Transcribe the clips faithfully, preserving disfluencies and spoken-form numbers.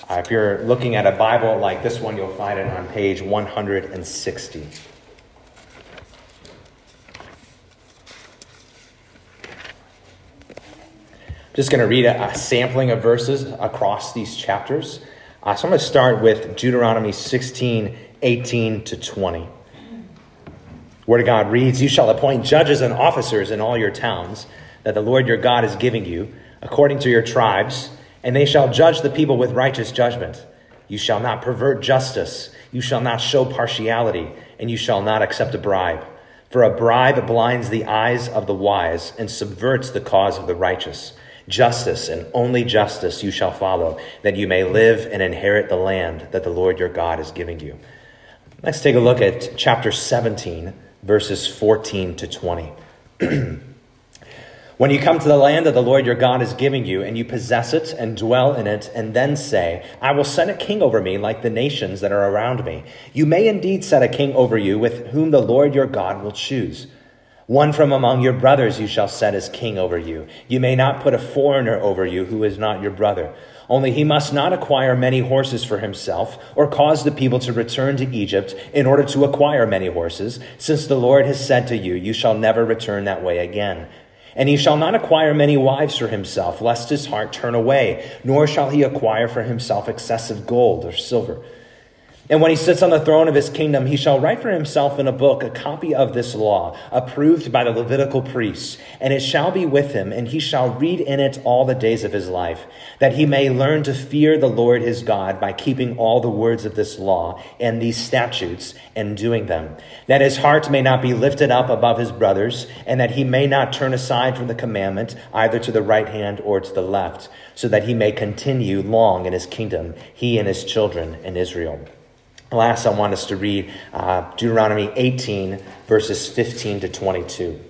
Uh, if you're looking at a Bible like this one, you'll find it on page one hundred sixty. Just going to read a, a sampling of verses across these chapters. Uh, so I'm going to start with Deuteronomy sixteen, eighteen to twenty. Word of God reads, "You shall appoint judges and officers in all your towns that the Lord your God is giving you, according to your tribes, and they shall judge the people with righteous judgment. You shall not pervert justice. You shall not show partiality, and you shall not accept a bribe. For a bribe blinds the eyes of the wise and subverts the cause of the righteous. Justice and only justice you shall follow, that you may live and inherit the land that the Lord your God is giving you." Let's take a look at chapter seventeen, verses fourteen to twenty. "When you come to the land that the Lord your God is giving you, and you possess it and dwell in it, and then say, 'I will set a king over me like the nations that are around me,' you may indeed set a king over you with whom the Lord your God will choose. One from among your brothers you shall set as king over you. You may not put a foreigner over you who is not your brother. Only he must not acquire many horses for himself, or cause the people to return to Egypt in order to acquire many horses, since the Lord has said to you, 'You shall never return that way again.' And he shall not acquire many wives for himself, lest his heart turn away, nor shall he acquire for himself excessive gold or silver. And when he sits on the throne of his kingdom, he shall write for himself in a book a copy of this law, approved by the Levitical priests, and it shall be with him, and he shall read in it all the days of his life, that he may learn to fear the Lord his God by keeping all the words of this law and these statutes and doing them, that his heart may not be lifted up above his brothers, and that he may not turn aside from the commandment either to the right hand or to the left, so that he may continue long in his kingdom, he and his children in Israel." Last, I want us to read uh, Deuteronomy eighteen, verses fifteen to twenty-two.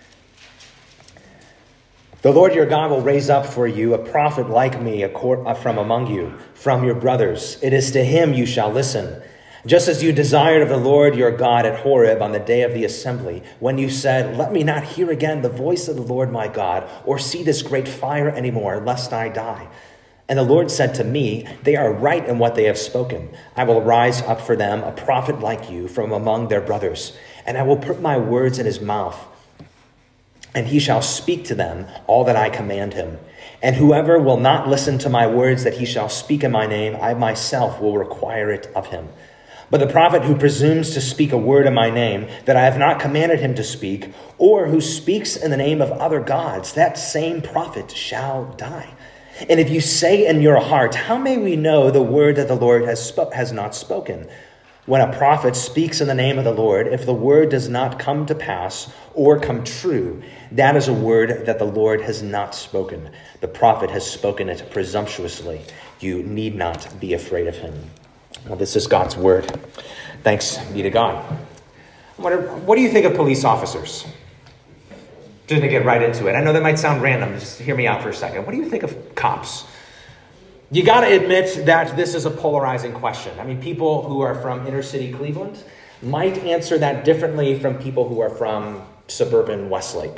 "The Lord your God will raise up for you a prophet like me from among you, from your brothers. It is to him you shall listen. Just as you desired of the Lord your God at Horeb on the day of the assembly, when you said, 'Let me not hear again the voice of the Lord my God, or see this great fire anymore, lest I die.' And the Lord said to me, 'They are right in what they have spoken. I will rise up for them a prophet like you from among their brothers, and I will put my words in his mouth, and he shall speak to them all that I command him. And whoever will not listen to my words that he shall speak in my name, I myself will require it of him. But the prophet who presumes to speak a word in my name that I have not commanded him to speak, or who speaks in the name of other gods, that same prophet shall die. And if you say in your heart, how may we know the word that the Lord has spo- has not spoken? When a prophet speaks in the name of the Lord, if the word does not come to pass or come true, that is a word that the Lord has not spoken. The prophet has spoken it presumptuously. You need not be afraid of him." Well, this is God's word. Thanks be to God. I wonder, what do you think of police officers? Just to get right into it. I know that might sound random. Just hear me out for a second. What do you think of cops? You got to admit that this is a polarizing question. I mean, people who are from inner city Cleveland might answer that differently from people who are from suburban Westlake.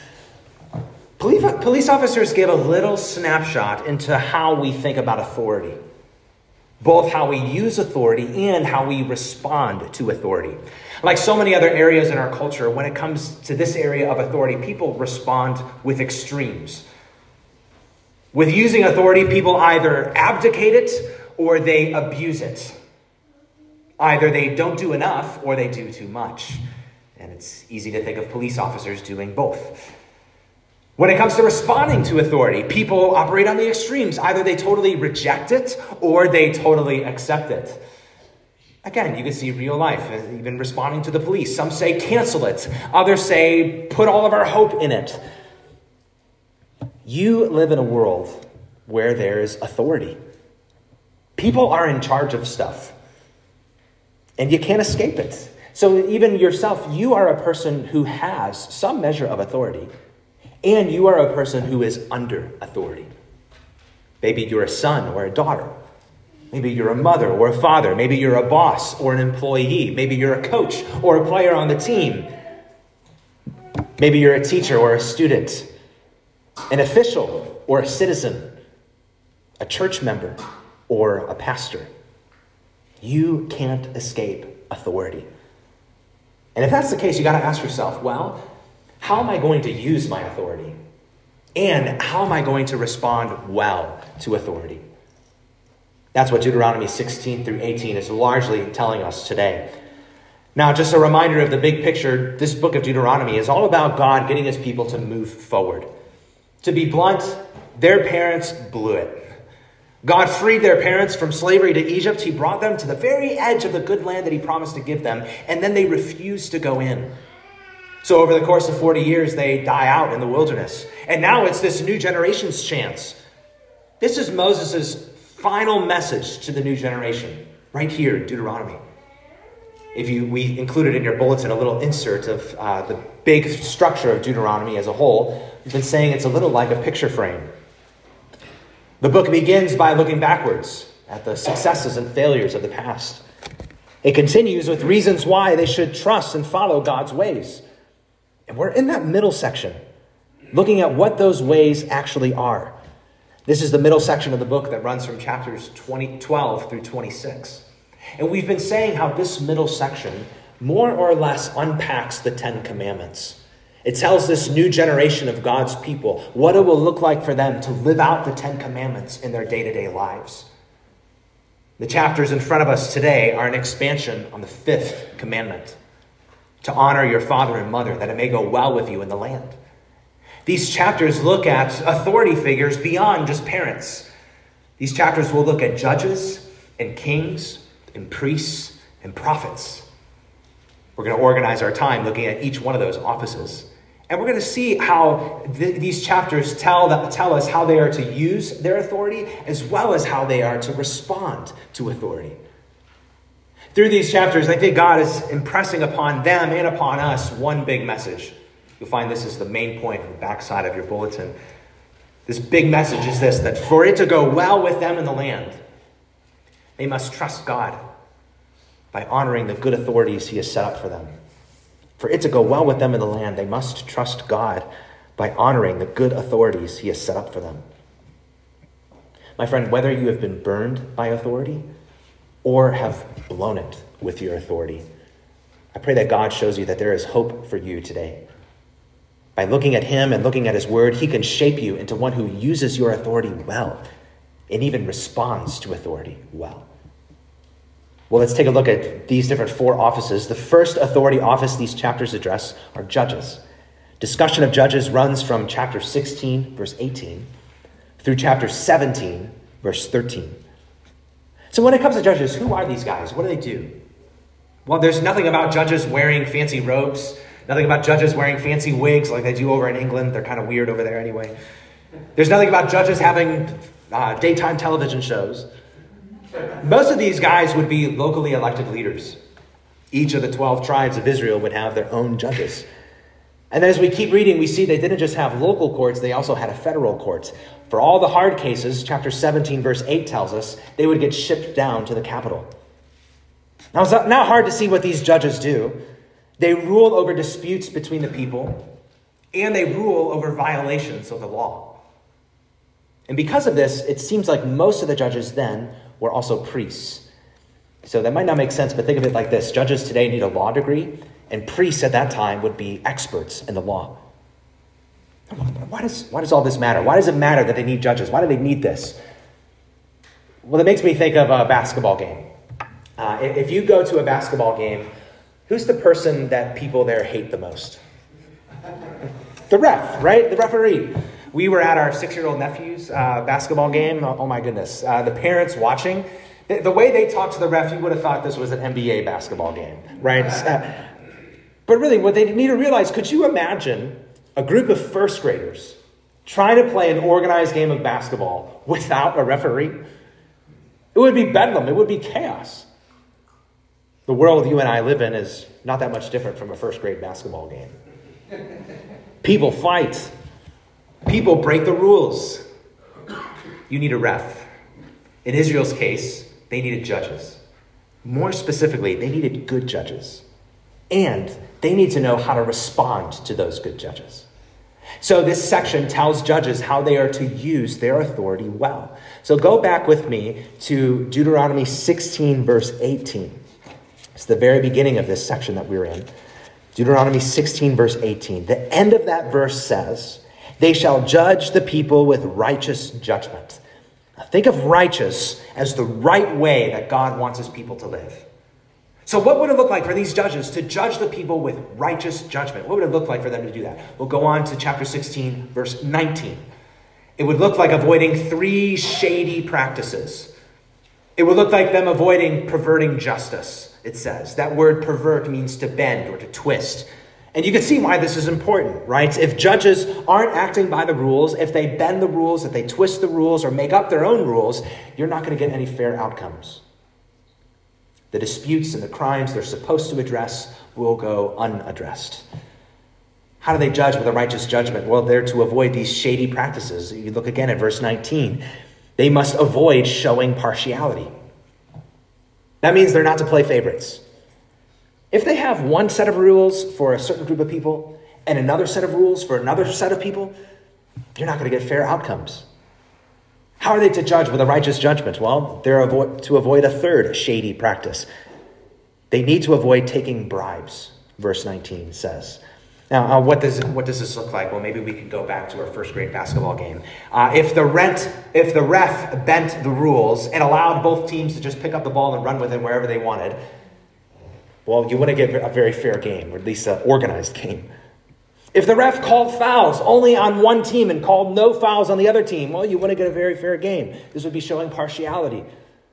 Police officers give a little snapshot into how we think about authority, both how we use authority and how we respond to authority. Like so many other areas in our culture, when it comes to this area of authority, people respond with extremes. With using authority, people either abdicate it or they abuse it. Either they don't do enough or they do too much. And it's easy to think of police officers doing both. When it comes to responding to authority, people operate on the extremes. Either they totally reject it or they totally accept it. Again, you can see real life, even responding to the police. Some say cancel it. Others say put all of our hope in it. You live in a world where there's authority. People are in charge of stuff, and you can't escape it. So even yourself, you are a person who has some measure of authority, and you are a person who is under authority. Maybe you're a son or a daughter. Maybe you're a mother or a father. Maybe you're a boss or an employee. Maybe you're a coach or a player on the team. Maybe you're a teacher or a student, an official or a citizen, a church member, or a pastor. You can't escape authority. And if that's the case, you got to ask yourself, well, how am I going to use my authority? And how am I going to respond well to authority? That's what Deuteronomy sixteen through eighteen is largely telling us today. Now, just a reminder of the big picture, this book of Deuteronomy is all about God getting his people to move forward. To be blunt, their parents blew it. God freed their parents from slavery to Egypt. He brought them to the very edge of the good land that he promised to give them, and then they refused to go in. So over the course of forty years, they die out in the wilderness. And now it's this new generation's chance. This is Moses' final message to the new generation, right here in Deuteronomy. If you, we included in your bulletin a little insert of uh, the big structure of Deuteronomy as a whole. We've been saying it's a little like a picture frame. The book begins by looking backwards at the successes and failures of the past. It continues with reasons why they should trust and follow God's ways. And we're in that middle section, looking at what those ways actually are. This is the middle section of the book that runs from chapters twenty, twelve through twenty-six. And we've been saying how this middle section more or less unpacks the Ten Commandments. It tells this new generation of God's people what it will look like for them to live out the Ten Commandments in their day-to-day lives. The chapters in front of us today are an expansion on the fifth commandment, to honor your father and mother, that it may go well with you in the land. These chapters look at authority figures beyond just parents. These chapters will look at judges and kings and priests and prophets. We're going to organize our time looking at each one of those offices. And we're going to see how th- these chapters tell, that, tell us how they are to use their authority, as well as how they are to respond to authority. Through these chapters, I think God is impressing upon them and upon us one big message. You'll find this is the main point on the backside of your bulletin. This big message is this, that for it to go well with them in the land, they must trust God by honoring the good authorities he has set up for them. For it to go well with them in the land, they must trust God by honoring the good authorities he has set up for them. My friend, whether you have been burned by authority or have blown it with your authority, I pray that God shows you that there is hope for you today. By looking at him and looking at his word, he can shape you into one who uses your authority well and even responds to authority well. Well, let's take a look at these different four offices. The first authority office these chapters address are judges. Discussion of judges runs from chapter sixteen, verse eighteen, through chapter seventeen, verse thirteen. So when it comes to judges, who are these guys? What do they do? Well, there's nothing about judges wearing fancy robes, nothing about judges wearing fancy wigs like they do over in England. They're kind of weird over there anyway. There's nothing about judges having uh, daytime television shows. Most of these guys would be locally elected leaders. Each of the twelve tribes of Israel would have their own judges. And then as we keep reading, we see they didn't just have local courts, they also had a federal court. For all the hard cases, chapter seventeen, verse eight tells us, they would get shipped down to the capital. Now, it's not hard to see what these judges do. They rule over disputes between the people, and they rule over violations of the law. And because of this, it seems like most of the judges then were also priests. So that might not make sense, but think of it like this. Judges today need a law degree, and priests at that time would be experts in the law. Why does, why does all this matter? Why does it matter that they need judges? Why do they need this? Well, it makes me think of a basketball game. Uh, if you go to a basketball game, who's the person that people there hate the most? The ref, right? The referee. We were at our six-year-old nephew's uh, basketball game. Oh, oh my goodness. Uh, the parents watching, the, the way they talked to the ref, you would have thought this was an N B A basketball game, right? Uh, but really, what they need to realize, could you imagine a group of first graders trying to play an organized game of basketball without a referee? It would be bedlam. It would be chaos. The world you and I live in is not that much different from a first grade basketball game. People fight. People break the rules. You need a ref. In Israel's case, they needed judges. More specifically, they needed good judges. And they need to know how to respond to those good judges. So this section tells judges how they are to use their authority well. So go back with me to Deuteronomy sixteen, verse eighteen. It's the very beginning of this section that we're in. Deuteronomy sixteen, verse eighteen. The end of that verse says, "They shall judge the people with righteous judgment." Now, think of righteous as the right way that God wants his people to live. So what would it look like for these judges to judge the people with righteous judgment? What would it look like for them to do that? We'll go on to chapter sixteen, verse nineteen. It would look like avoiding three shady practices. It would look like them avoiding perverting justice, it says. That word pervert means to bend or to twist. And you can see why this is important, right? If judges aren't acting by the rules, if they bend the rules, if they twist the rules or make up their own rules, you're not going to get any fair outcomes. The disputes and the crimes they're supposed to address will go unaddressed. How do they judge with a righteous judgment? Well, they're to avoid these shady practices. You look again at verse nineteen. They must avoid showing partiality. That means they're not to play favorites. If they have one set of rules for a certain group of people and another set of rules for another set of people, you're not going to get fair outcomes. How are they to judge with a righteous judgment? Well, they're avo- to avoid a third shady practice. They need to avoid taking bribes, verse nineteen says. Now, uh, what does what does this look like? Well, maybe we could go back to our first grade basketball game. Uh, if the rent, if the ref bent the rules and allowed both teams to just pick up the ball and run with it wherever they wanted, well, you wouldn't get a very fair game, or at least an organized game. If the ref called fouls only on one team and called no fouls on the other team, well, you wouldn't get a very fair game. This would be showing partiality.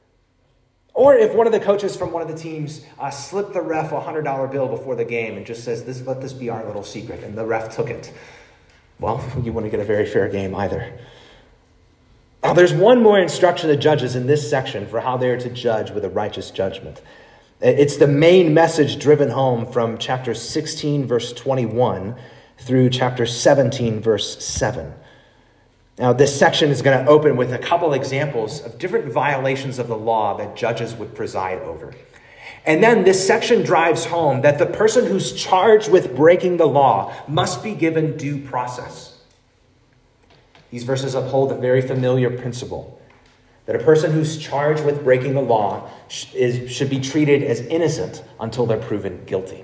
Or if one of the coaches from one of the teams uh, slipped the ref a one hundred dollar bill before the game and just says, "This, let this be our little secret," and the ref took it, well, you wouldn't get a very fair game either. Now, there's one more instruction to judges in this section for how they are to judge with a righteous judgment. It's the main message driven home from chapter sixteen, verse twenty-one, through chapter seventeen, verse seven. Now, this section is going to open with a couple examples of different violations of the law that judges would preside over. And then this section drives home that the person who's charged with breaking the law must be given due process. These verses uphold a very familiar principle, that a person who's charged with breaking the law is, should be treated as innocent until they're proven guilty.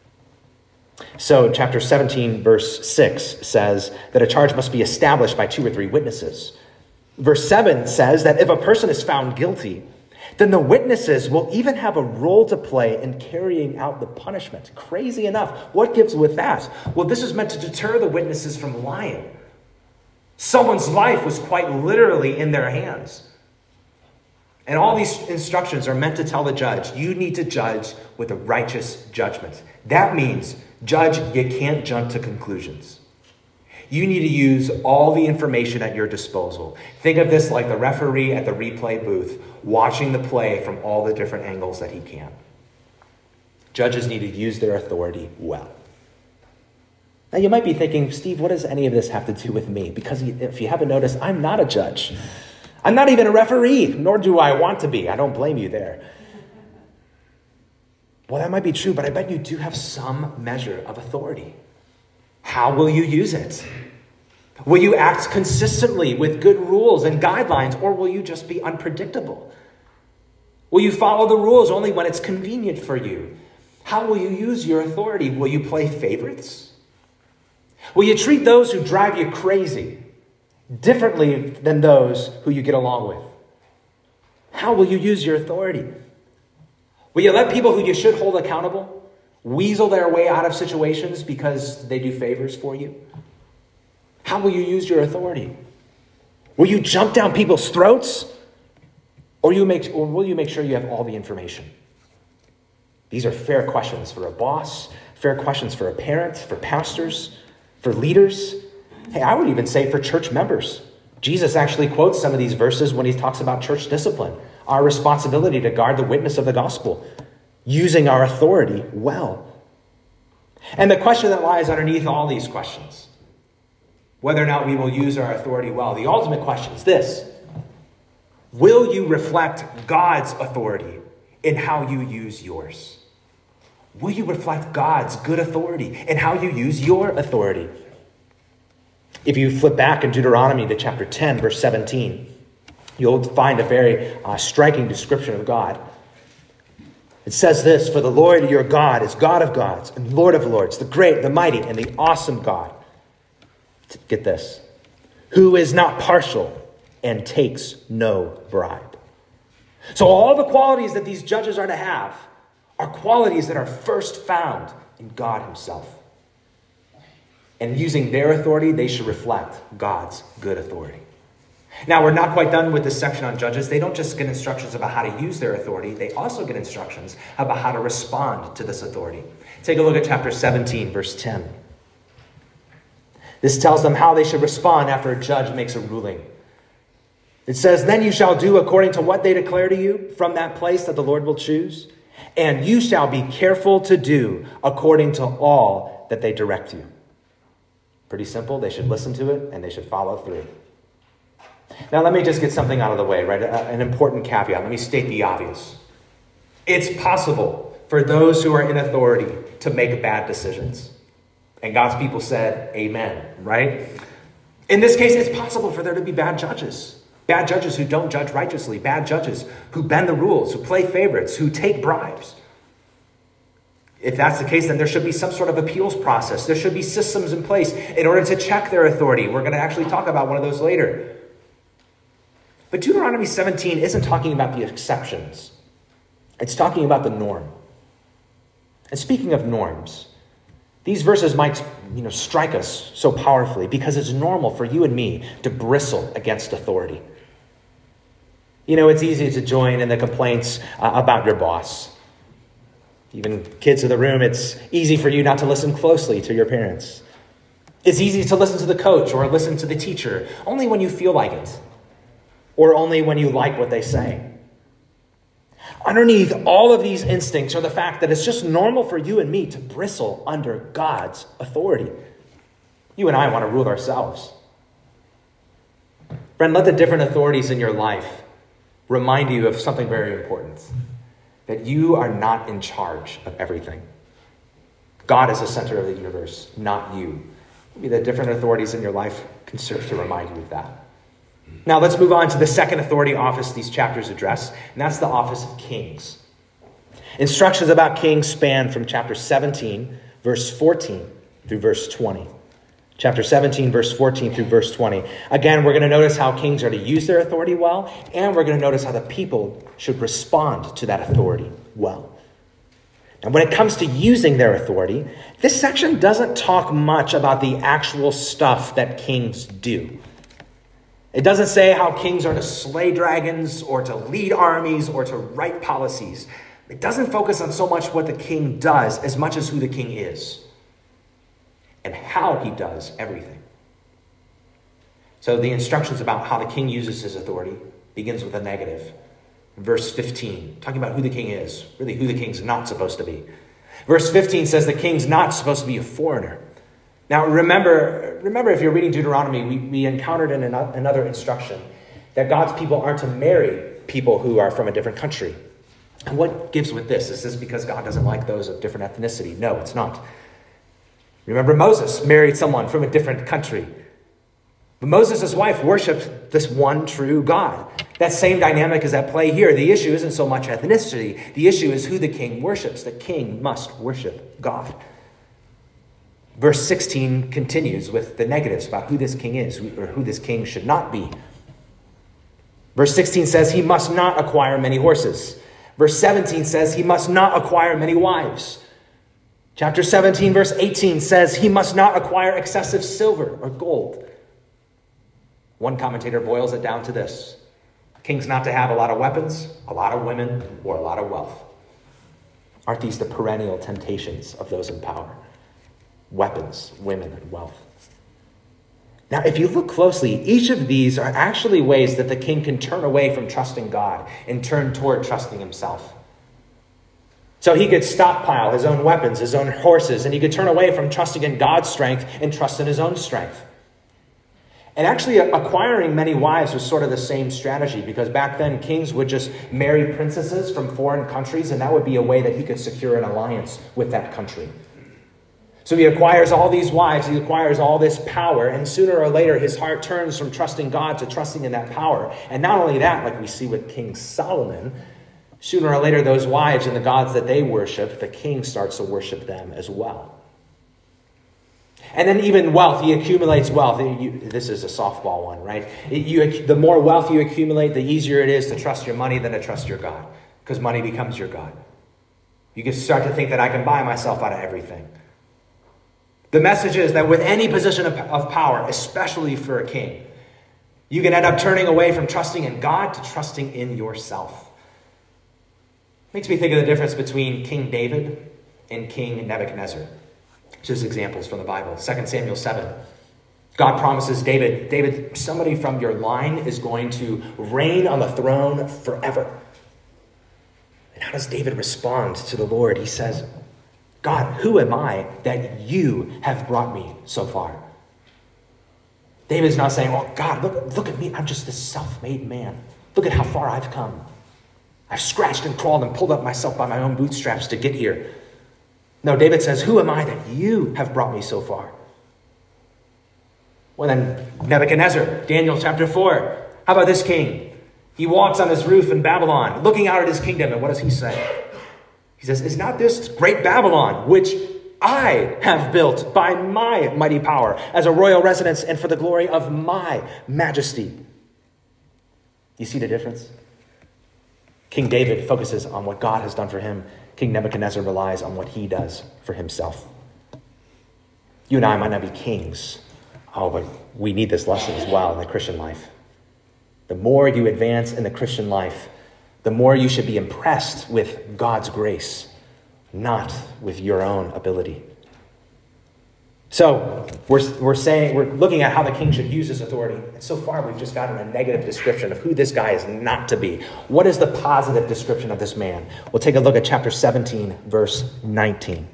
So chapter seventeen, verse six says that a charge must be established by two or three witnesses. Verse seven says that if a person is found guilty, then the witnesses will even have a role to play in carrying out the punishment. Crazy enough. What gives with that? Well, this is meant to deter the witnesses from lying. Someone's life was quite literally in their hands. And all these instructions are meant to tell the judge, you need to judge with a righteous judgment. That means, judge, you can't jump to conclusions. You need to use all the information at your disposal. Think of this like the referee at the replay booth, watching the play from all the different angles that he can. Judges need to use their authority well. Now, you might be thinking, Steve, what does any of this have to do with me? Because if you haven't noticed, I'm not a judge. I'm not even a referee, nor do I want to be. I don't blame you there. Well, that might be true, but I bet you do have some measure of authority. How will you use it? Will you act consistently with good rules and guidelines, or will you just be unpredictable? Will you follow the rules only when it's convenient for you? How will you use your authority? Will you play favorites? Will you treat those who drive you crazy differently than those who you get along with? How will you use your authority? Will you let people who you should hold accountable weasel their way out of situations because they do favors for you? How will you use your authority? Will you jump down people's throats? Or, you make, or will you make sure you have all the information? These are fair questions for a boss, fair questions for a parent, for pastors, for leaders. Hey, I would even say for church members. Jesus actually quotes some of these verses when he talks about church discipline, our responsibility to guard the witness of the gospel, using our authority well. And the question that lies underneath all these questions, whether or not we will use our authority well, the ultimate question is this: will you reflect God's authority in how you use yours? Will you reflect God's good authority in how you use your authority? If you flip back in Deuteronomy to chapter ten, verse seventeen, you'll find a very uh, striking description of God. It says this, "For the Lord your God is God of gods and Lord of lords, the great, the mighty, and the awesome God." Get this. "Who is not partial and takes no bribe." So all the qualities that these judges are to have are qualities that are first found in God himself. And using their authority, they should reflect God's good authority. Now, we're not quite done with this section on judges. They don't just get instructions about how to use their authority. They also get instructions about how to respond to this authority. Take a look at chapter seventeen, verse ten. This tells them how they should respond after a judge makes a ruling. It says, "Then you shall do according to what they declare to you from that place that the Lord will choose, and you shall be careful to do according to all that they direct you." Pretty simple. They should listen to it and they should follow through. Now, let me just get something out of the way, right? An important caveat. Let me state the obvious. It's possible for those who are in authority to make bad decisions. And God's people said, amen, right? In this case, it's possible for there to be bad judges. Bad judges who don't judge righteously. Bad judges who bend the rules, who play favorites, who take bribes. If that's the case, then there should be some sort of appeals process. There should be systems in place in order to check their authority. We're going to actually talk about one of those later. But Deuteronomy seventeen isn't talking about the exceptions. It's talking about the norm. And speaking of norms, these verses might, you know, strike us so powerfully because it's normal for you and me to bristle against authority. You know, it's easy to join in the complaints uh, about your boss. Even kids in the room, it's easy for you not to listen closely to your parents. It's easy to listen to the coach or listen to the teacher only when you feel like it, or only when you like what they say. Underneath all of these instincts are the fact that it's just normal for you and me to bristle under God's authority. You and I want to rule ourselves. Friend, let the different authorities in your life remind you of something very important. That you are not in charge of everything. God is the center of the universe, not you. Maybe the different authorities in your life can serve to remind you of that. Now let's move on to the second authority office these chapters address, and that's the office of kings. Instructions about kings span from chapter seventeen, verse fourteen through verse twenty. Chapter seventeen, verse fourteen through verse twenty. Again, we're going to notice how kings are to use their authority well, and we're going to notice how the people should respond to that authority well. And when it comes to using their authority, this section doesn't talk much about the actual stuff that kings do. It doesn't say how kings are to slay dragons or to lead armies or to write policies. It doesn't focus on so much what the king does as much as who the king is and how he does everything. So the instructions about how the king uses his authority begins with a negative. Verse fifteen, talking about who the king is, really who the king's not supposed to be. Verse fifteen says the king's not supposed to be a foreigner. Now remember, remember if you're reading Deuteronomy, we, we encountered in another instruction that God's people aren't to marry people who are from a different country. And what gives with this? Is this because God doesn't like those of different ethnicity? No, it's not. Remember, Moses married someone from a different country. But Moses' wife worshipped this one true God. That same dynamic is at play here. The issue isn't so much ethnicity. The issue is who the king worships. The king must worship God. Verse sixteen continues with the negatives about who this king is, or who this king should not be. Verse sixteen says he must not acquire many horses. Verse seventeen says he must not acquire many wives. Chapter seventeen, verse eighteen says he must not acquire excessive silver or gold. One commentator boils it down to this: king's not to have a lot of weapons, a lot of women, or a lot of wealth. Aren't these the perennial temptations of those in power? Weapons, women, and wealth. Now, if you look closely, each of these are actually ways that the king can turn away from trusting God and turn toward trusting himself. So he could stockpile his own weapons, his own horses, and he could turn away from trusting in God's strength and trust in his own strength. And actually, acquiring many wives was sort of the same strategy, because back then kings would just marry princesses from foreign countries, and that would be a way that he could secure an alliance with that country. So he acquires all these wives, he acquires all this power, and sooner or later his heart turns from trusting God to trusting in that power. And not only that, like we see with King Solomon, sooner or later those wives and the gods that they worship, the king starts to worship them as well. And then even wealth, he accumulates wealth. You, this is a softball one, right? You, the more wealth you accumulate, the easier it is to trust your money than to trust your God, because money becomes your God. You can start to think that I can buy myself out of everything. The message is that with any position of, of power, especially for a king, you can end up turning away from trusting in God to trusting in yourself. Makes me think of the difference between King David and King Nebuchadnezzar. Just examples from the Bible. Second Samuel seven. God promises David, David, somebody from your line is going to reign on the throne forever. And how does David respond to the Lord? He says, God, who am I that you have brought me so far? David's not saying, oh, God, look, look at me. I'm just this self-made man. Look at how far I've come. I've scratched and crawled and pulled up myself by my own bootstraps to get here. No, David says, who am I that you have brought me so far? Well, then Nebuchadnezzar, Daniel chapter four. How about this king? He walks on his roof in Babylon, looking out at his kingdom. And what does he say? He says, is not this great Babylon, which I have built by my mighty power as a royal residence and for the glory of my majesty? You see the difference? King David focuses on what God has done for him. King Nebuchadnezzar relies on what he does for himself. You and I might not be kings. Oh, but we need this lesson as well in the Christian life. The more you advance in the Christian life, the more you should be impressed with God's grace, not with your own ability. So we're, we're saying, we're looking at how the king should use his authority. And so far, we've just gotten a negative description of who this guy is not to be. What is the positive description of this man? We'll take a look at chapter seventeen, verse nineteen.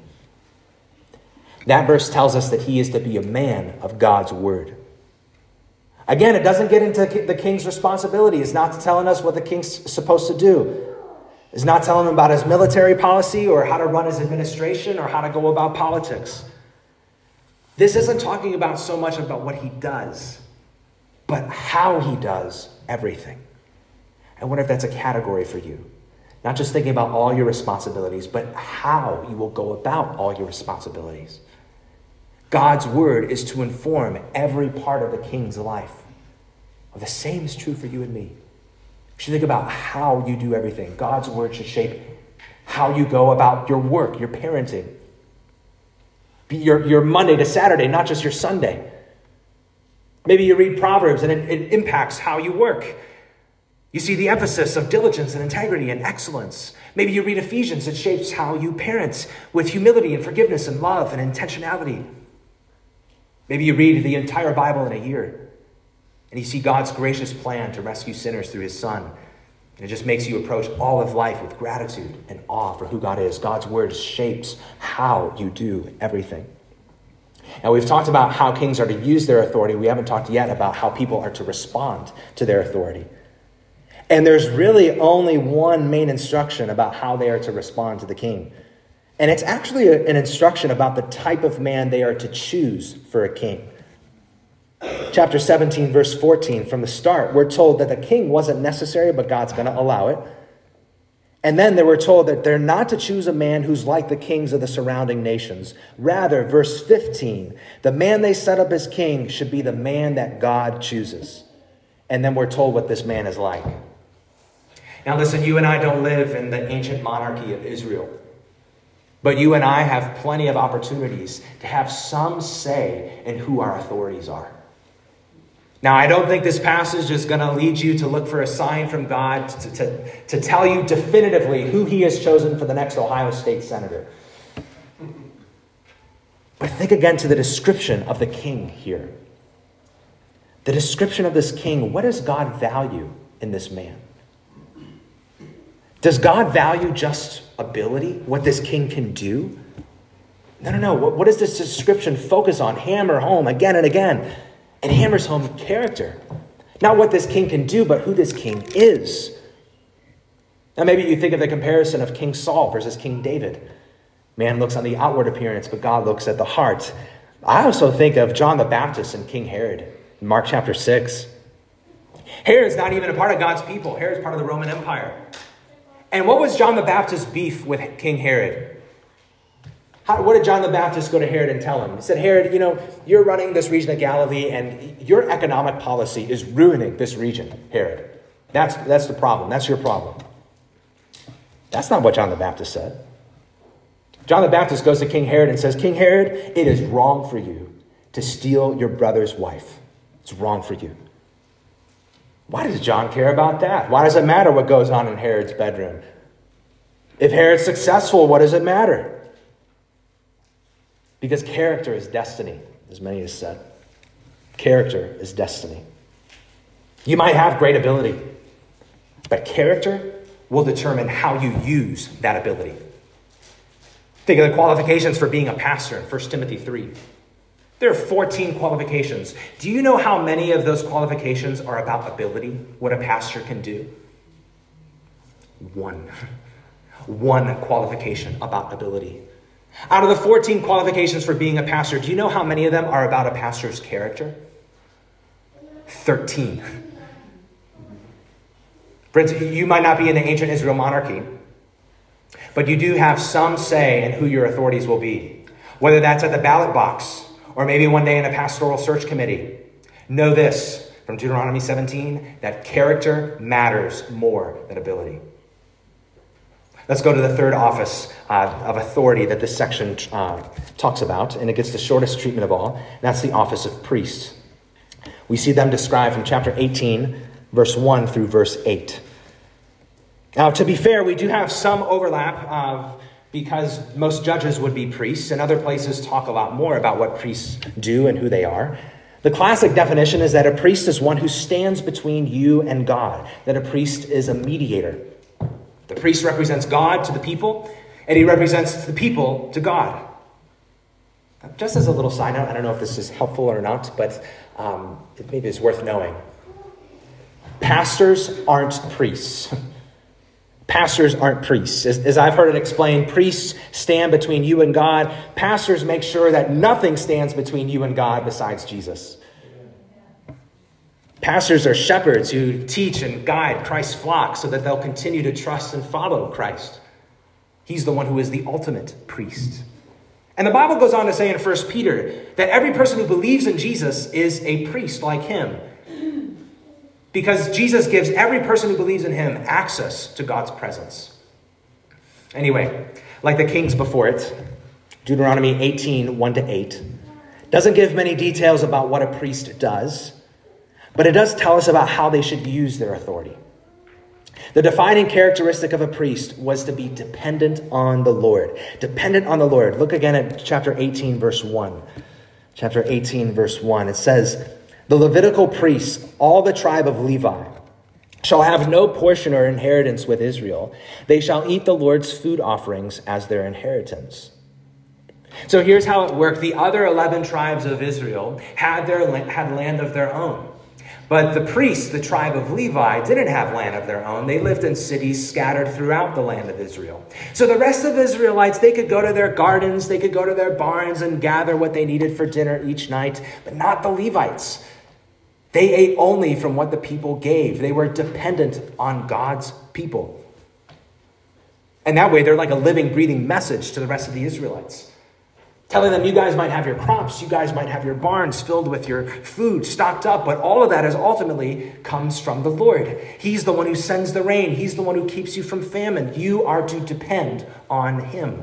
That verse tells us that he is to be a man of God's word. Again, it doesn't get into the king's responsibility. It's not telling us what the king's supposed to do. It's not telling him about his military policy or how to run his administration or how to go about politics. This isn't talking about so much about what he does, but how he does everything. I wonder if that's a category for you. Not just thinking about all your responsibilities, but how you will go about all your responsibilities. God's word is to inform every part of the king's life. Well, the same is true for you and me. You should think about how you do everything. God's word should shape how you go about your work, your parenting. Your, your Monday to Saturday, not just your Sunday. Maybe you read Proverbs and it, it impacts how you work. You see the emphasis of diligence and integrity and excellence. Maybe you read Ephesians, it shapes how you parent with humility and forgiveness and love and intentionality. Maybe you read the entire Bible in a year and you see God's gracious plan to rescue sinners through his son. And it just makes you approach all of life with gratitude and awe for who God is. God's word shapes how you do everything. Now, we've talked about how kings are to use their authority. We haven't talked yet about how people are to respond to their authority. And there's really only one main instruction about how they are to respond to the king. And it's actually a, an instruction about the type of man they are to choose for a king. Chapter seventeen, verse fourteen, from the start, we're told that the king wasn't necessary, but God's going to allow it. And then they were told that they're not to choose a man who's like the kings of the surrounding nations. Rather, verse fifteen, the man they set up as king should be the man that God chooses. And then we're told what this man is like. Now listen, you and I don't live in the ancient monarchy of Israel. But you and I have plenty of opportunities to have some say in who our authorities are. Now, I don't think this passage is going to lead you to look for a sign from God to, to, to tell you definitively who he has chosen for the next Ohio State senator. But think again to the description of the king here. The description of this king, what does God value in this man? Does God value just ability, what this king can do? No, no, no. What, what does this description focus on? Hammer home again and again. It hammers home character. Not what this king can do, but who this king is. Now, maybe you think of the comparison of King Saul versus King David. Man looks on the outward appearance, but God looks at the heart. I also think of John the Baptist and King Herod in Mark chapter six. Herod's not even a part of God's people. Herod's part of the Roman Empire. And what was John the Baptist's beef with King Herod? How, what did John the Baptist go to Herod and tell him? He said, Herod, you know, you're running this region of Galilee and your economic policy is ruining this region, Herod. That's, that's the problem. That's your problem. That's not what John the Baptist said. John the Baptist goes to King Herod and says, King Herod, it is wrong for you to steal your brother's wife. It's wrong for you. Why does John care about that? Why does it matter what goes on in Herod's bedroom? If Herod's successful, what does it matter? Because character is destiny, as many have said. Character is destiny. You might have great ability, but character will determine how you use that ability. Think of the qualifications for being a pastor in First Timothy three. There are fourteen qualifications. Do you know how many of those qualifications are about ability? What a pastor can do? One. One qualification about ability. Out of the fourteen qualifications for being a pastor, do you know how many of them are about a pastor's character? thirteen. Friends, you might not be in the ancient Israel monarchy, but you do have some say in who your authorities will be. Whether that's at the ballot box, or maybe one day in a pastoral search committee. Know this from Deuteronomy seventeen, that character matters more than ability. Let's go to the third office uh, of authority that this section uh, talks about, and it gets the shortest treatment of all. And that's the office of priest. We see them described from chapter eighteen, verse one through verse eight. Now, to be fair, we do have some overlap uh, because most judges would be priests, and other places talk a lot more about what priests do and who they are. The classic definition is that a priest is one who stands between you and God, that a priest is a mediator. The priest represents God to the people, and he represents the people to God. Just as a little side note, I don't know if this is helpful or not, but um, it maybe it's worth knowing. Pastors aren't priests. Pastors aren't priests. As, as I've heard it explained, priests stand between you and God. Pastors make sure that nothing stands between you and God besides Jesus. Pastors are shepherds who teach and guide Christ's flock so that they'll continue to trust and follow Christ. He's the one who is the ultimate priest. And the Bible goes on to say in First Peter that every person who believes in Jesus is a priest like him. Because Jesus gives every person who believes in him access to God's presence. Anyway, like the kings before it, Deuteronomy eighteen, one to eight, doesn't give many details about what a priest does, but it does tell us about how they should use their authority. The defining characteristic of a priest was to be dependent on the Lord. Dependent on the Lord. Look again at chapter eighteen, verse one. Chapter eighteen, verse one. It says, the Levitical priests, all the tribe of Levi, shall have no portion or inheritance with Israel. They shall eat the Lord's food offerings as their inheritance. So here's how it worked. The other eleven tribes of Israel had their had land of their own. But the priests, the tribe of Levi, didn't have land of their own. They lived in cities scattered throughout the land of Israel. So the rest of the Israelites, they could go to their gardens, they could go to their barns and gather what they needed for dinner each night, but not the Levites. They ate only from what the people gave. They were dependent on God's people. And that way, they're like a living, breathing message to the rest of the Israelites. Telling them, you guys might have your crops, you guys might have your barns filled with your food stocked up, but all of that is ultimately comes from the Lord. He's the one who sends the rain. He's the one who keeps you from famine. You are to depend on him.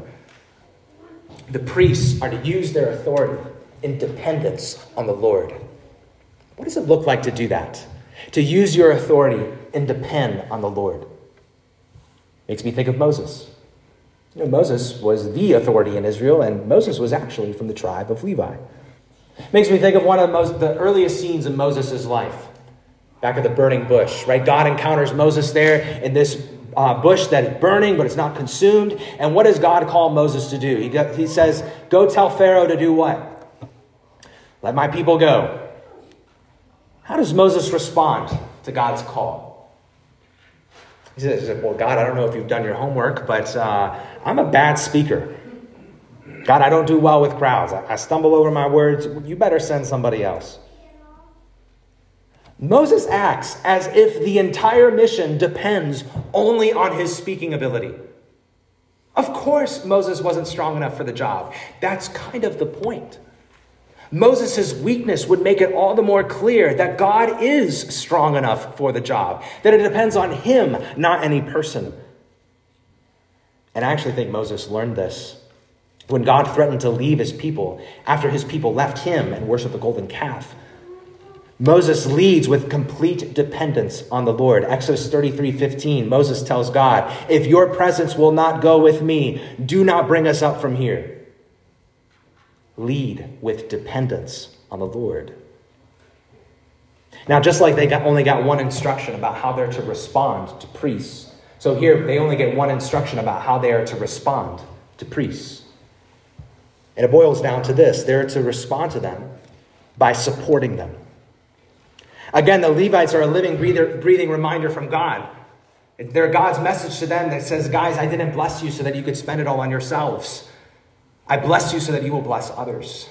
The priests are to use their authority in dependence on the Lord. What does it look like to do that? To use your authority and depend on the Lord. Makes me think of Moses. You know, Moses was the authority in Israel, and Moses was actually from the tribe of Levi. Makes me think of one of the, most, the earliest scenes in Moses' life, back at the burning bush, right? God encounters Moses there in this uh, bush that is burning, but it's not consumed. And what does God call Moses to do? He, go, he says, go tell Pharaoh to do what? Let my people go. How does Moses respond to God's call? He says, well, God, I don't know if you've done your homework, but uh, I'm a bad speaker. God, I don't do well with crowds. I stumble over my words. You better send somebody else. Moses acts as if the entire mission depends only on his speaking ability. Of course, Moses wasn't strong enough for the job. That's kind of the point. Moses' weakness would make it all the more clear that God is strong enough for the job, that it depends on him, not any person. And I actually think Moses learned this when God threatened to leave his people after his people left him and worshiped the golden calf. Moses leads with complete dependence on the Lord. Exodus thirty-three fifteen, Moses tells God, if your presence will not go with me, do not bring us up from here. Lead with dependence on the Lord. Now, just like they got, only got one instruction about how they're to respond to priests, so here they only get one instruction about how they are to respond to priests. And it boils down to this. They're to respond to them by supporting them. Again, the Levites are a living, breather, breathing reminder from God. They're God's message to them that says, guys, I didn't bless you so that you could spend it all on yourselves. I bless you so that you will bless others.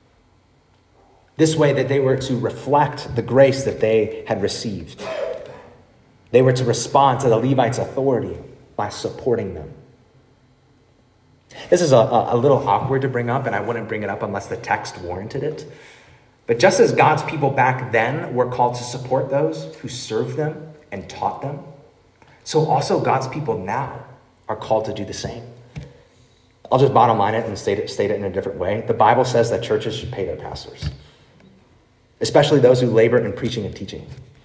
This way that they were to reflect the grace that they had received. They were to respond to the Levites' authority by supporting them. This is a, a little awkward to bring up, and I wouldn't bring it up unless the text warranted it. But just as God's people back then were called to support those who served them and taught them, so also God's people now are called to do the same. I'll just bottom line it and state it, state it in a different way. The Bible says that churches should pay their pastors, especially those who labor in preaching and teaching.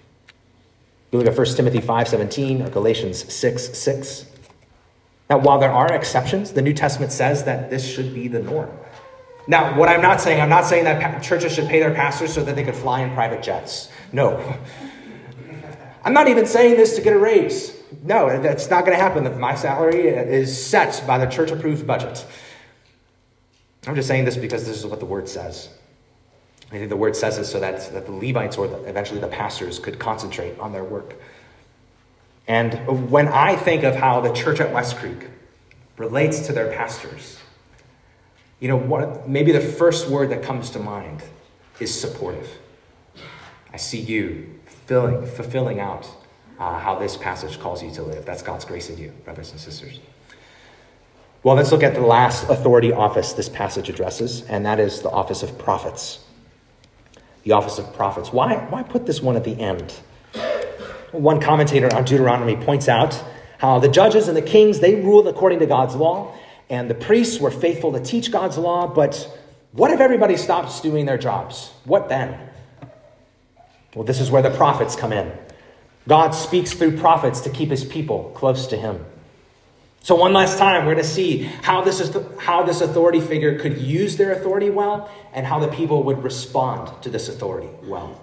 You look at First Timothy five seventeen or Galatians six six. Now, while there are exceptions, the New Testament says that this should be the norm. Now, what I'm not saying, I'm not saying that churches should pay their pastors so that they could fly in private jets. No. I'm not even saying this to get a raise. No, that's not going to happen. My salary is set by the church-approved budget. I'm just saying this because this is what the word says. I think the word says it so that, that the Levites or the, eventually the pastors could concentrate on their work. And when I think of how the church at West Creek relates to their pastors, you know, what, maybe the first word that comes to mind is supportive. I see you filling, fulfilling out uh, how this passage calls you to live. That's God's grace in you, brothers and sisters. Well, let's look at the last authority office this passage addresses, and that is the office of prophets. The office of prophets. Why, why put this one at the end? One commentator on Deuteronomy points out how the judges and the kings, they ruled according to God's law, and the priests were faithful to teach God's law, but what if everybody stops doing their jobs? What then? Well, this is where the prophets come in. God speaks through prophets to keep his people close to him. So one last time, we're going to see how this is the, how this authority figure could use their authority well and how the people would respond to this authority well.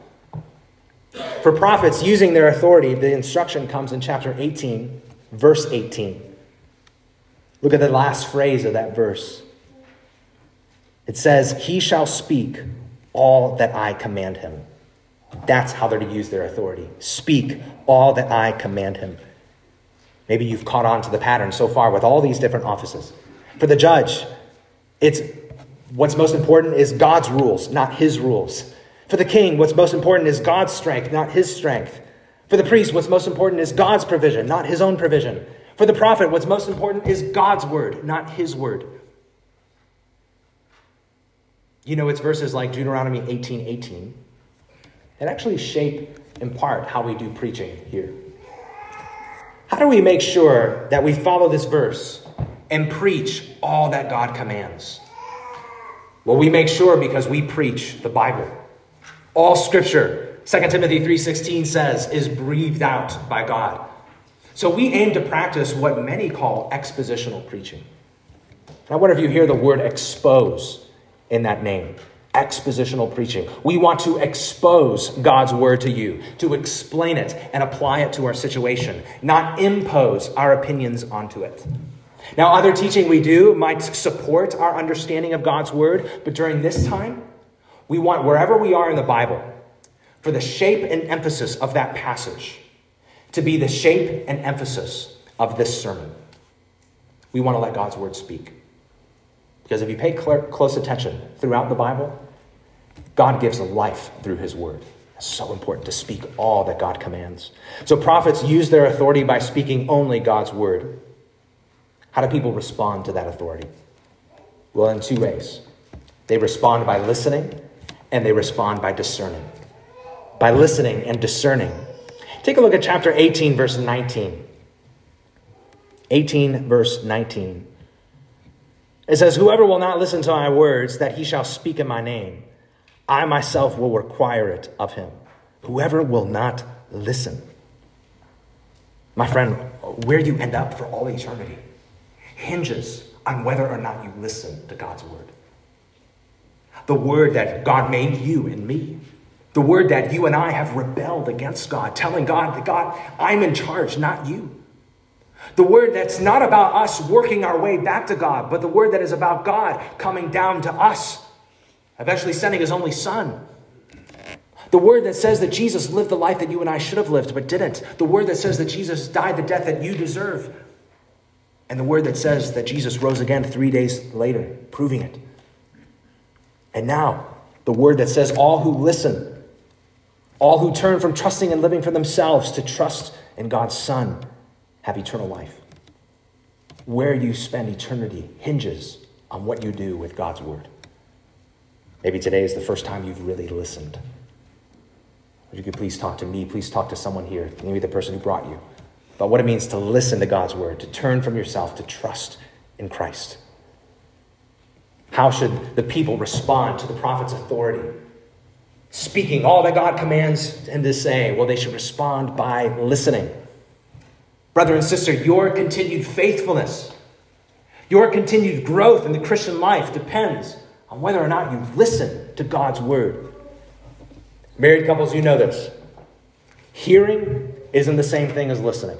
For prophets using their authority, the instruction comes in chapter eighteen, verse eighteen. Look at the last phrase of that verse. It says, he shall speak all that I command him. That's how they're to use their authority. Speak all that I command him. Maybe you've caught on to the pattern so far with all these different offices. For the judge, it's what's most important is God's rules, not his rules. For the king, what's most important is God's strength, not his strength. For the priest, what's most important is God's provision, not his own provision. For the prophet, what's most important is God's word, not his word. You know, it's verses like Deuteronomy eighteen eighteen that actually shape, in part, how we do preaching here. How do we make sure that we follow this verse and preach all that God commands? Well, we make sure because we preach the Bible. All scripture, Second Timothy three sixteen says, is breathed out by God. So we aim to practice what many call expositional preaching. Now, what if you hear the word expose in that name? Expositional preaching. We want to expose God's word to you, to explain it and apply it to our situation, not impose our opinions onto it. Now, other teaching we do might support our understanding of God's word, but during this time, we want, wherever we are in the Bible, for the shape and emphasis of that passage to be the shape and emphasis of this sermon. We want to let God's word speak. Because if you pay cl- close attention throughout the Bible, God gives life through his word. It's so important to speak all that God commands. So prophets use their authority by speaking only God's word. How do people respond to that authority? Well, in two ways. They respond by listening, and they respond by discerning. By listening and discerning. Take a look at chapter eighteen, verse nineteen. eighteen, verse nineteen. It says, whoever will not listen to my words that he shall speak in my name, I myself will require it of him. Whoever will not listen. My friend, where you end up for all eternity hinges on whether or not you listen to God's word. The word that God made you and me. The word that you and I have rebelled against God, telling God that God, I'm in charge, not you. The word that's not about us working our way back to God, but the word that is about God coming down to us, eventually sending his only son. The word that says that Jesus lived the life that you and I should have lived, but didn't. The word that says that Jesus died the death that you deserve. And the word that says that Jesus rose again three days later, proving it. And now, the word that says all who listen, all who turn from trusting and living for themselves to trust in God's Son, have eternal life. Where you spend eternity hinges on what you do with God's word. Maybe today is the first time you've really listened. If you could please talk to me, please talk to someone here, maybe the person who brought you, about what it means to listen to God's word, to turn from yourself, to trust in Christ. How should the people respond to the prophet's authority? Speaking all that God commands him to say, well, they should respond by listening. Brother and sister, your continued faithfulness, your continued growth in the Christian life depends on whether or not you listen to God's word. Married couples, you know this. Hearing isn't the same thing as listening.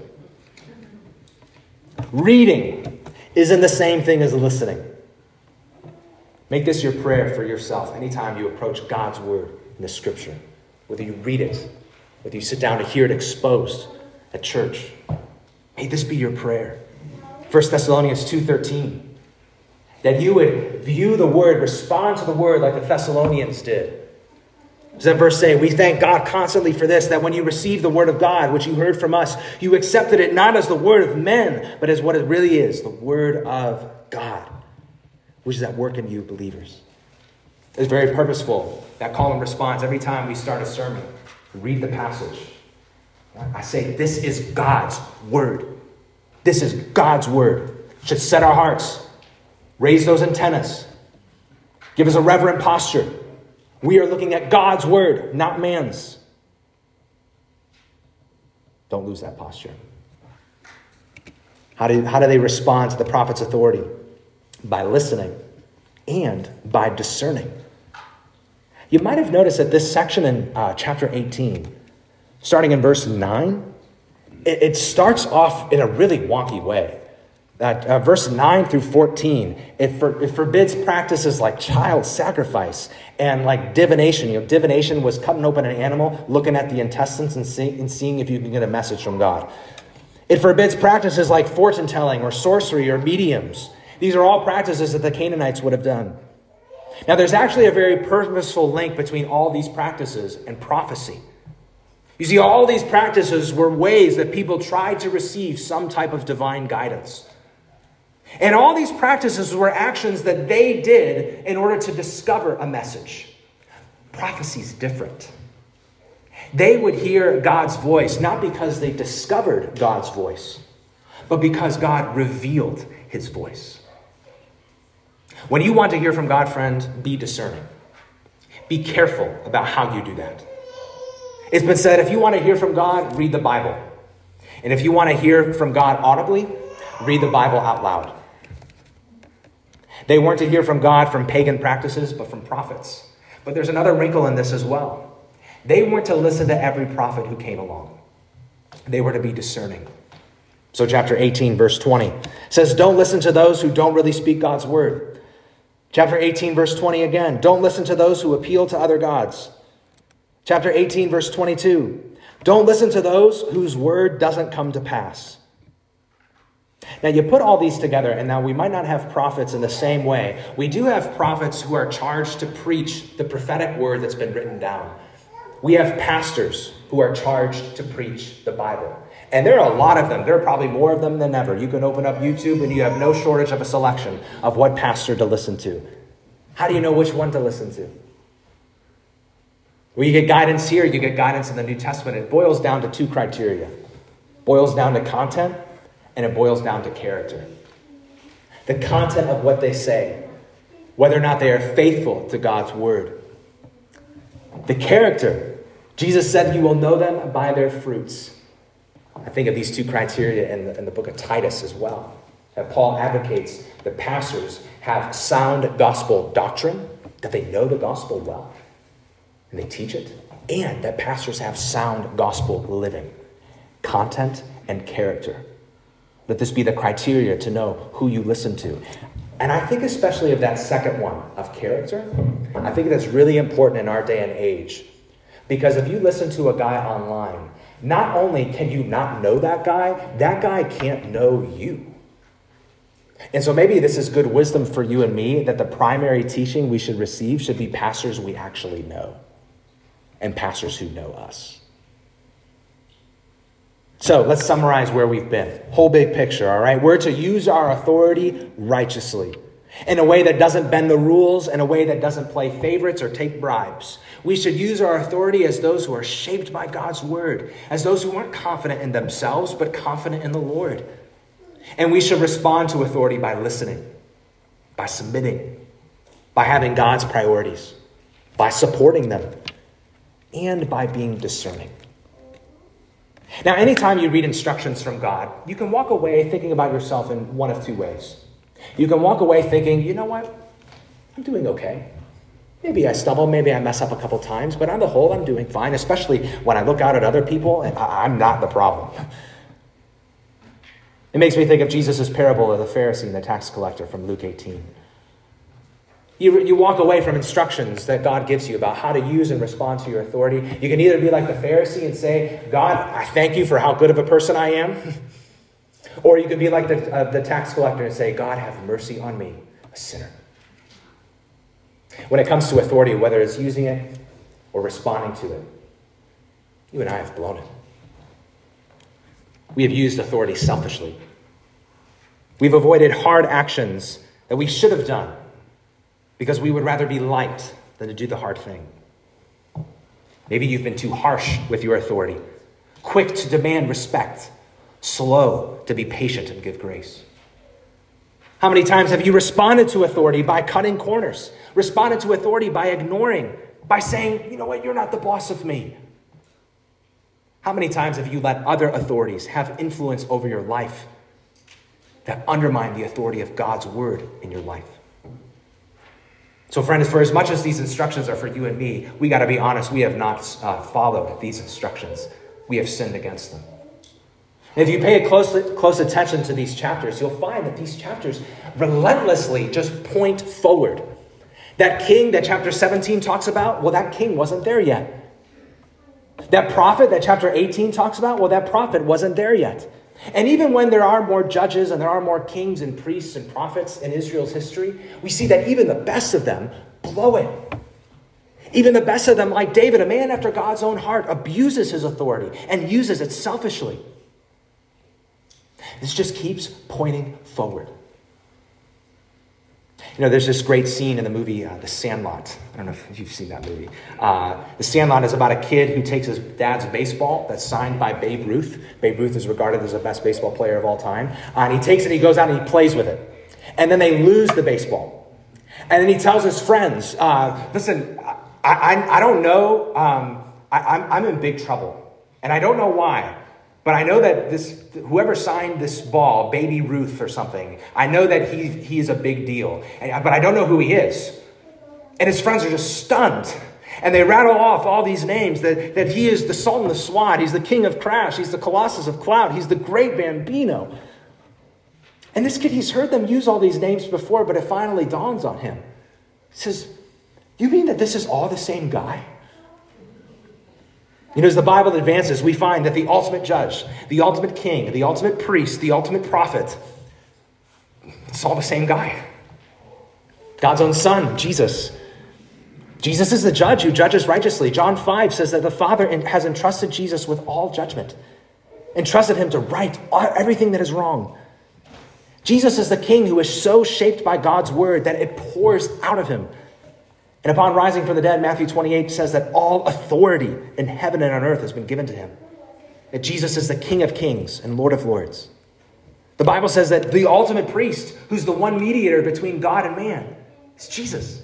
Reading isn't the same thing as listening. Make this your prayer for yourself anytime you approach God's word in the scripture. Whether you read it, whether you sit down to hear it exposed at church. May this be your prayer. First Thessalonians two thirteen. That you would view the word, respond to the word like the Thessalonians did. Does that verse say, we thank God constantly for this, that when you received the word of God, which you heard from us, you accepted it not as the word of men, but as what it really is, the word of God, which is at work in you believers. It's very purposeful, that call and response. Every time we start a sermon, read the passage. I say, this is God's word. This is God's word. It should set our hearts, raise those antennas, give us a reverent posture. We are looking at God's word, not man's. Don't lose that posture. How do, how do they respond to the prophet's authority? By listening and by discerning. You might have noticed that this section in uh, chapter eighteen, starting in verse nine, it, it starts off in a really wonky way. Uh, uh, verse nine through fourteen, it, for, it forbids practices like child sacrifice and like divination. You know, divination was cutting open an animal, looking at the intestines and, see, and seeing if you can get a message from God. It forbids practices like fortune telling or sorcery or mediums. These are all practices that the Canaanites would have done. Now, there's actually a very purposeful link between all these practices and prophecy. You see, all these practices were ways that people tried to receive some type of divine guidance. And all these practices were actions that they did in order to discover a message. Prophecy's different. They would hear God's voice, not because they discovered God's voice, but because God revealed his voice. When you want to hear from God, friend, be discerning. Be careful about how you do that. It's been said, if you want to hear from God, read the Bible. And if you want to hear from God audibly, read the Bible out loud. They weren't to hear from God from pagan practices, but from prophets. But there's another wrinkle in this as well. They weren't to listen to every prophet who came along. They were to be discerning. So chapter eighteen, verse twenty says, don't listen to those who don't really speak God's word. Chapter eighteen, verse twenty again, don't listen to those who appeal to other gods. Chapter eighteen, verse twenty-two, don't listen to those whose word doesn't come to pass. Now, you put all these together, and now we might not have prophets in the same way. We do have prophets who are charged to preach the prophetic word that's been written down. We have pastors who are charged to preach the Bible. And there are a lot of them. There are probably more of them than ever. You can open up YouTube and you have no shortage of a selection of what pastor to listen to. How do you know which one to listen to? Well, you get guidance here, you get guidance in the New Testament. It boils down to two criteria. It boils down to content, and it boils down to character. The content of what they say, whether or not they are faithful to God's word. The character, Jesus said you will know them by their fruits. I think of these two criteria in the, in the book of Titus as well. That Paul advocates that pastors have sound gospel doctrine, that they know the gospel well, and they teach it, and that pastors have sound gospel living, content and character. Let this be the criteria to know who you listen to. And I think especially of that second one, of character, I think that's really important in our day and age. Because if you listen to a guy online, not only can you not know that guy, that guy can't know you. And so maybe this is good wisdom for you and me, that the primary teaching we should receive should be pastors we actually know, and pastors who know us. So let's summarize where we've been. Whole big picture, all right? We're to use our authority righteously, in a way that doesn't bend the rules, in a way that doesn't play favorites or take bribes. We should use our authority as those who are shaped by God's word, as those who aren't confident in themselves, but confident in the Lord. And we should respond to authority by listening, by submitting, by having God's priorities, by supporting them, and by being discerning. Now, anytime you read instructions from God, you can walk away thinking about yourself in one of two ways. You can walk away thinking, you know what? I'm doing okay. Maybe I stumble, maybe I mess up a couple times, but on the whole, I'm doing fine, especially when I look out at other people and I'm not the problem. It makes me think of Jesus' parable of the Pharisee and the tax collector from Luke eighteen. You, you walk away from instructions that God gives you about how to use and respond to your authority. You can either be like the Pharisee and say, God, I thank you for how good of a person I am. Or you can be like the, uh, the tax collector and say, God, have mercy on me, a sinner. When it comes to authority, whether it's using it or responding to it, you and I have blown it. We have used authority selfishly. We've avoided hard actions that we should have done because we would rather be liked than to do the hard thing. Maybe you've been too harsh with your authority, quick to demand respect, slow to be patient and give grace. How many times have you responded to authority by cutting corners, responded to authority by ignoring, by saying, you know what, you're not the boss of me? How many times have you let other authorities have influence over your life that undermine the authority of God's word in your life? So friends, for as much as these instructions are for you and me, we got to be honest, we have not uh, followed these instructions. We have sinned against them. And if you pay close, close attention to these chapters, you'll find that these chapters relentlessly just point forward. That king that chapter seventeen talks about, well, that king wasn't there yet. That prophet that chapter eighteen talks about, well, that prophet wasn't there yet. And even when there are more judges and there are more kings and priests and prophets in Israel's history, we see that even the best of them blow it. Even the best of them, like David, a man after God's own heart, abuses his authority and uses it selfishly. This just keeps pointing forward. You know, there's this great scene in the movie uh, The Sandlot. I don't know if you've seen that movie. Uh, the Sandlot is about a kid who takes his dad's baseball that's signed by Babe Ruth. Babe Ruth is regarded as the best baseball player of all time. Uh, and he takes it, he goes out and he plays with it. And then they lose the baseball. And then he tells his friends, uh, listen, I, I, I don't know. Um, I, I'm, I'm in big trouble. And I don't know why. But I know that this, whoever signed this ball, Baby Ruth or something, I know that he, he is a big deal. And, but I don't know who he is. And his friends are just stunned. And they rattle off all these names, that, that he is the Sultan of Swat, he's the King of Crash, he's the Colossus of Clout, he's the Great Bambino. And this kid, he's heard them use all these names before, but it finally dawns on him. He says, you mean that this is all the same guy? You know, as the Bible advances, we find that the ultimate judge, the ultimate king, the ultimate priest, the ultimate prophet, it's all the same guy. God's own son, Jesus. Jesus is the judge who judges righteously. John five says that the Father has entrusted Jesus with all judgment, entrusted him to right everything that is wrong. Jesus is the king who is so shaped by God's word that it pours out of him. And upon rising from the dead, Matthew twenty-eight says that all authority in heaven and on earth has been given to him. That Jesus is the King of kings and Lord of lords. The Bible says that the ultimate priest, who's the one mediator between God and man, is Jesus.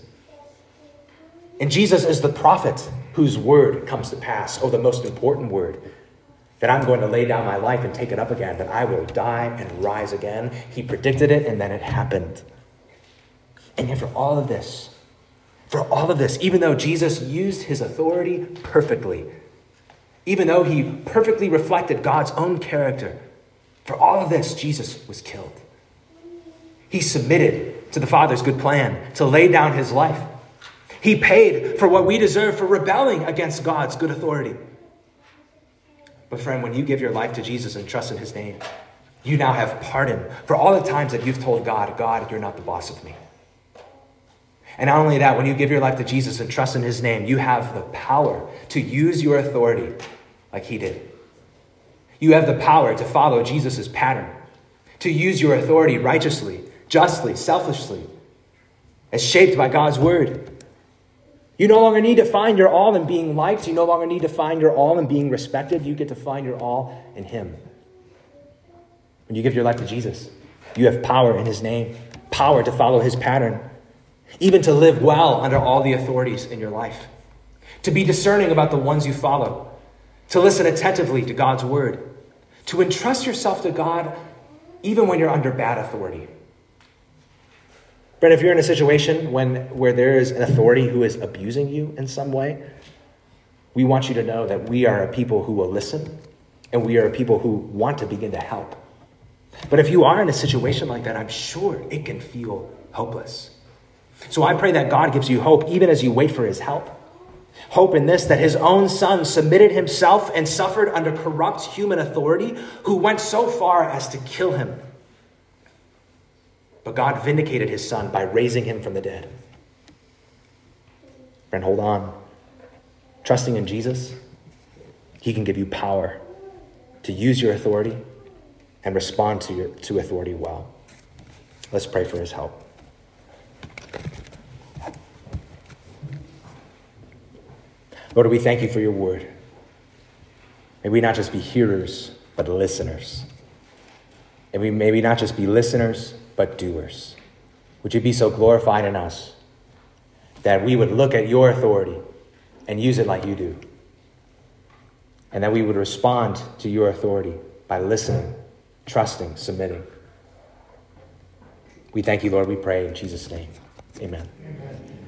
And Jesus is the prophet whose word comes to pass. Oh, the most important word. That I'm going to lay down my life and take it up again. That I will die and rise again. He predicted it and then it happened. And yet for all of this, for all of this, even though Jesus used his authority perfectly, even though he perfectly reflected God's own character, for all of this, Jesus was killed. He submitted to the Father's good plan to lay down his life. He paid for what we deserve for rebelling against God's good authority. But friend, when you give your life to Jesus and trust in his name, you now have pardon for all the times that you've told God, God, you're not the boss of me. And not only that, when you give your life to Jesus and trust in his name, you have the power to use your authority like he did. You have the power to follow Jesus' pattern, to use your authority righteously, justly, selflessly, as shaped by God's word. You no longer need to find your all in being liked. You no longer need to find your all in being respected. You get to find your all in him. When you give your life to Jesus, you have power in his name, power to follow his pattern, even to live well under all the authorities in your life, to be discerning about the ones you follow, to listen attentively to God's word, to entrust yourself to God even when you're under bad authority. Friend, if you're in a situation when where there is an authority who is abusing you in some way, we want you to know that we are a people who will listen, and we are a people who want to begin to help. But if you are in a situation like that, I'm sure it can feel hopeless. So I pray that God gives you hope even as you wait for his help. Hope in this, that his own son submitted himself and suffered under corrupt human authority who went so far as to kill him. But God vindicated his son by raising him from the dead. Friend, hold on. Trusting in Jesus, he can give you power to use your authority and respond to, your, to authority well. Let's pray for his help. Lord, we thank you for your word. May we not just be hearers, but listeners. And we may we not just be listeners, but doers. Would you be so glorified in us that we would look at your authority and use it like you do. And that we would respond to your authority by listening, trusting, submitting. We thank you, Lord. We pray in Jesus' name. Amen. Amen.